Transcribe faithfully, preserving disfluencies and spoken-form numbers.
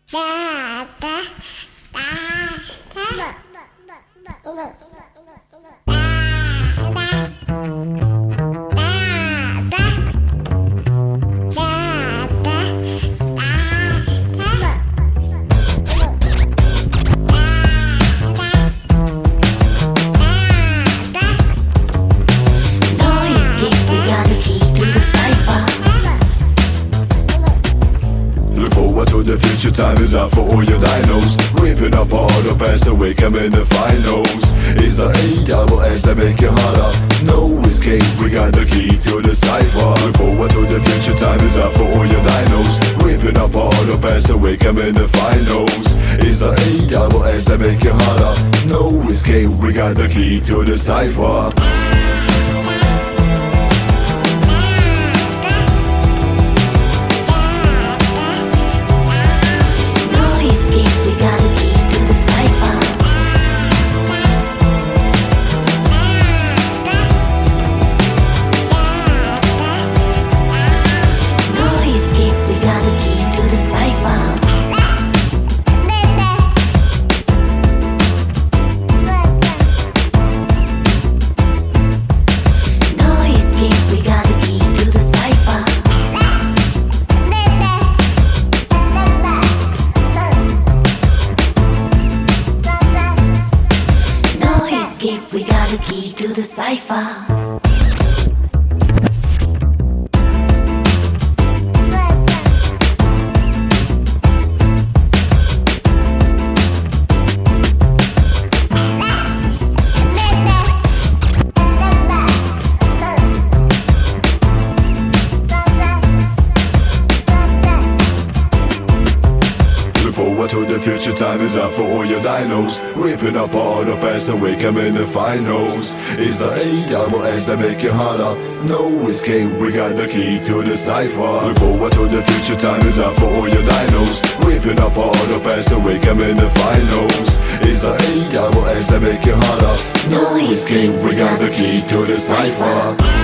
Da, da, da, da. Da, da. To the future, time is up for all your dinos. Ripping up all the past and wake 'em in the finals. It's the A double S that make you holler. No escape, we got the key to the cipher. Look forward to the future, time is up for all your dinos. Ripping up all the past and wake 'em in the finals. It's the A double S that make you holler. No escape, we got the key to the cipher. We got the key to the cipher. Forward to the future, time is up for all your dinos. Ripping up all the past and wake 'em in the finals. It's the A double S that make you holler. No escape, we got the key to the cipher. Look forward to the future, time is up for all your dinos. Ripping up all the past and wake 'em in the finals. It's the A double S that make you holler. No escape, we got the key to the cipher.